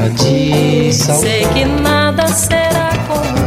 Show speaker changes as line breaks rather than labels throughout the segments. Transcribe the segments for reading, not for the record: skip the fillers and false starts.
tradição.
Sei que nada será como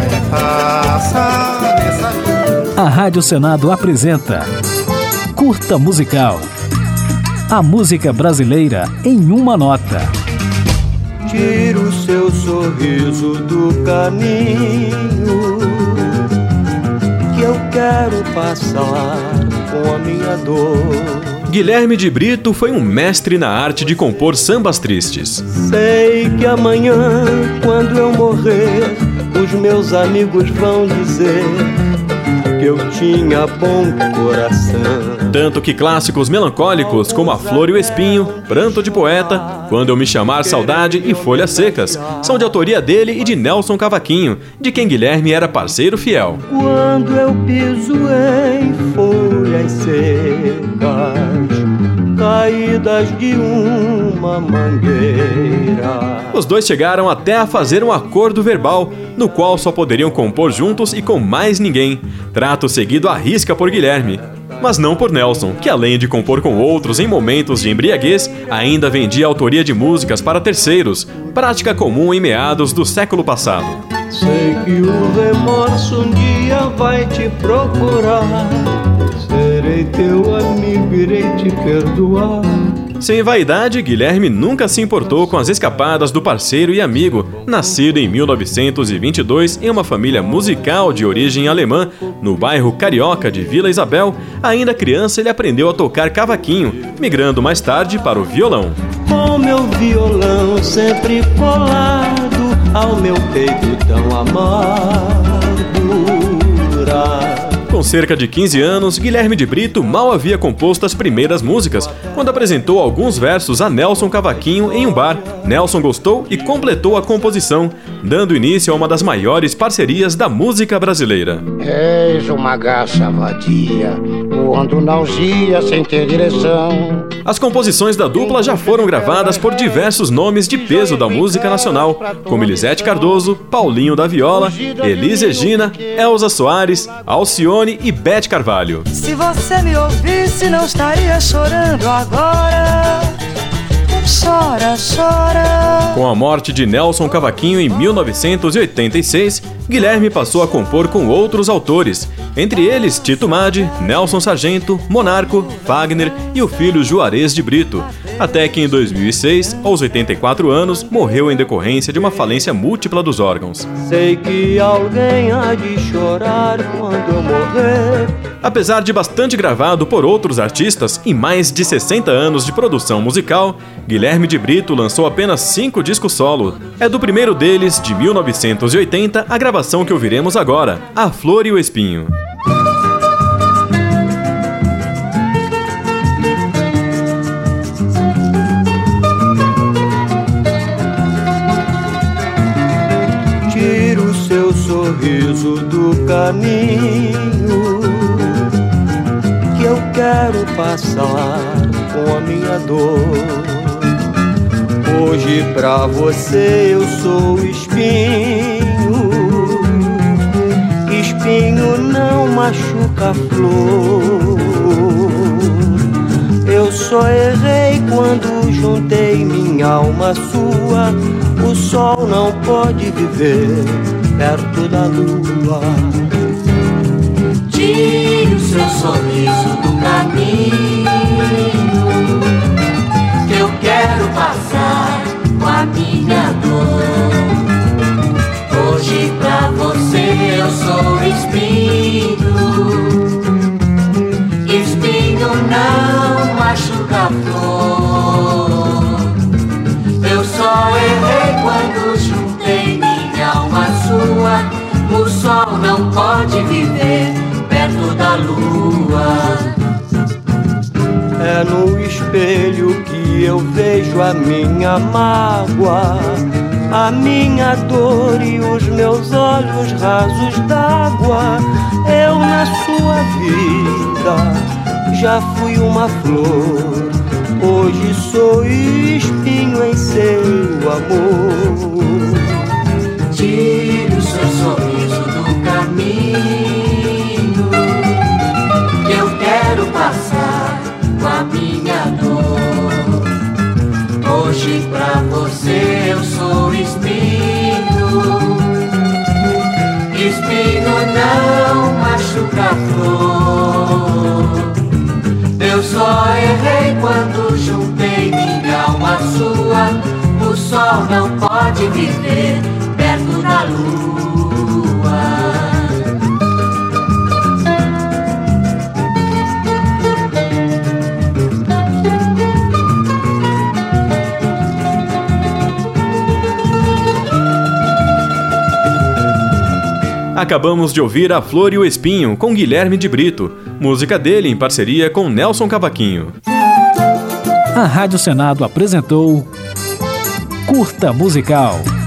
A Rádio Senado apresenta Curta Musical. A música brasileira em uma nota.
Tira o seu sorriso do caminho, que eu quero passar com a minha dor.
Guilherme de Brito foi um mestre na arte de compor sambas tristes.
Sei que amanhã, quando eu morrer, os meus amigos vão dizer que eu tinha bom coração.
Tanto que clássicos melancólicos como A Flor e o Espinho, Pranto de Poeta, Quando Eu Me Chamar Saudade e Folhas Secas são de autoria dele e de Nelson Cavaquinho, de quem Guilherme era parceiro fiel.
Quando eu piso em folhas secas, caídas de uma mangueira.
Os dois chegaram até a fazer um acordo verbal, no qual só poderiam compor juntos e com mais ninguém. Trato seguido à risca por Guilherme. Mas não por Nelson, que além de compor com outros em momentos de embriaguez, ainda vendia autoria de músicas para terceiros, prática comum em meados do século passado.
Sei que o remorso um dia vai te procurar. Serei teu amigo, irei te perdoar.
Sem vaidade, Guilherme nunca se importou com as escapadas do parceiro e amigo, nascido em 1922 em uma família musical de origem alemã, no bairro carioca de Vila Isabel. Ainda criança, ele aprendeu a tocar cavaquinho, migrando mais tarde para o violão.
Com meu violão sempre colado ao meu peito tão amargura.
Com cerca de 15 anos, Guilherme de Brito mal havia composto as primeiras músicas, quando apresentou alguns versos a Nelson Cavaquinho em um bar. Nelson gostou e completou a composição, dando início a uma das maiores parcerias da música brasileira.
És uma garça vadia, voando na algia sem ter direção.
As composições da dupla já foram gravadas por diversos nomes de peso da música nacional, como Elisete Cardoso, Paulinho da Viola, Elis Regina, Elza Soares, Alcione e Beth Carvalho.
Se você me ouvisse, não estaria chorando agora. Chora, chora.
Com a morte de Nelson Cavaquinho em 1986, Guilherme passou a compor com outros autores, entre eles Tito Madi, Nelson Sargento, Monarco, Wagner e o filho Juarez de Brito, até que em 2006, aos 84 anos, morreu em decorrência de uma falência múltipla dos órgãos.
Sei que alguém há de chorar quando eu morrer.
Apesar de bastante gravado por outros artistas e mais de 60 anos de produção musical, Guilherme de Brito lançou apenas 5 discos solo. É do primeiro deles, de 1980, a gravação que ouviremos agora, A Flor e o Espinho.
Tira o seu sorriso do caminho, que eu quero passar com a minha dor. Hoje pra você eu sou espinho. Espinho não machuca a flor. Eu só errei quando juntei minha alma à sua. O sol não pode viver perto da lua.
Tire o seu sorriso do caminho, que eu quero passar com a minha dor. Hoje pra você eu sou espinho. Espinho não machuca a flor. Eu só errei quando juntei minha alma à sua. O sol não pode viver perto da lua.
É no espelho que eu vejo a minha mágoa, a minha dor e os meus olhos rasos d'água. Eu na sua vida já fui uma flor, hoje sou espinho em seu amor.
Tire o seu sorriso do caminho, que eu quero passar com a minha dor. hoje pra você eu sou espinho. Espinho não machuca a flor. Eu só errei quando juntei minha alma à sua. O sol não pode viver perto da lua.
Acabamos de ouvir A Flor e o Espinho, com Guilherme de Brito, música dele em parceria com Nelson Cavaquinho.
A Rádio Senado apresentou Curta Musical.